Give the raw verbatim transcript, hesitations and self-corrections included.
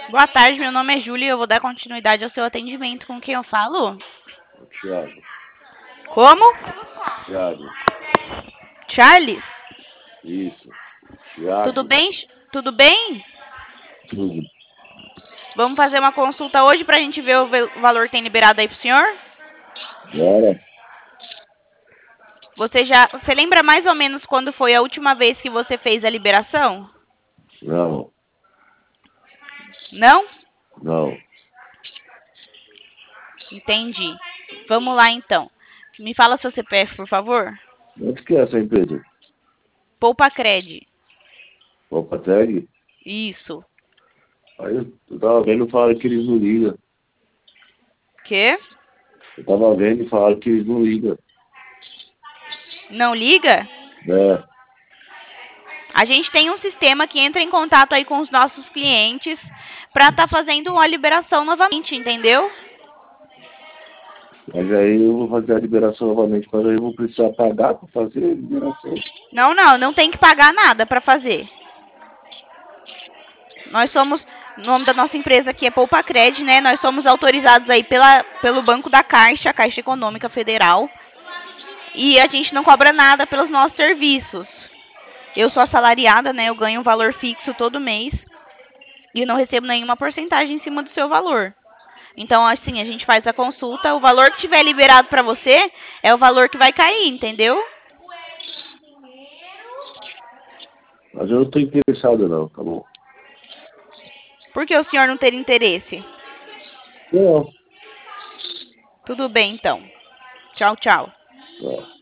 Boa tarde, meu nome é Júlia e eu vou dar continuidade ao seu atendimento. Com quem eu falo? Thiago. Como? Thiago. Charles? Isso. Tudo Thiago. bem? Tudo bem? Tudo. Vamos fazer uma consulta hoje pra gente ver o ve- o valor que tem liberado aí pro senhor? Bora. Você já, você lembra mais ou menos quando foi a última vez que você fez a liberação? Não. Não? Não. Entendi. Vamos lá então. Me fala seu C P F, por favor. Onde que é essa empresa? Poupa Cred. Opa, tag? Isso. Aí eu, eu tava vendo e falaram que eles não ligam. Quê? Eu tava vendo e falaram que eles não ligam. Não liga? É. A gente tem um sistema que entra em contato aí com os nossos clientes para estar fazendo uma liberação novamente, entendeu? Mas aí eu vou fazer a liberação novamente, mas aí eu vou precisar pagar pra fazer a liberação. Não, não, não tem que pagar nada para fazer. Nós somos, o nome da nossa empresa aqui é Poupa Cred, né? Nós somos autorizados aí pela, pelo Banco da Caixa, Caixa Econômica Federal. E a gente não cobra nada pelos nossos serviços. Eu sou assalariada, né? Eu ganho um valor fixo todo mês e não recebo nenhuma porcentagem em cima do seu valor. Então, assim, a gente faz a consulta, o valor que tiver liberado para você é o valor que vai cair, entendeu? Mas eu não tô interessado não, tá bom? Por que o senhor não ter interesse? Não. Tudo bem, então. Tchau, tchau. Tá.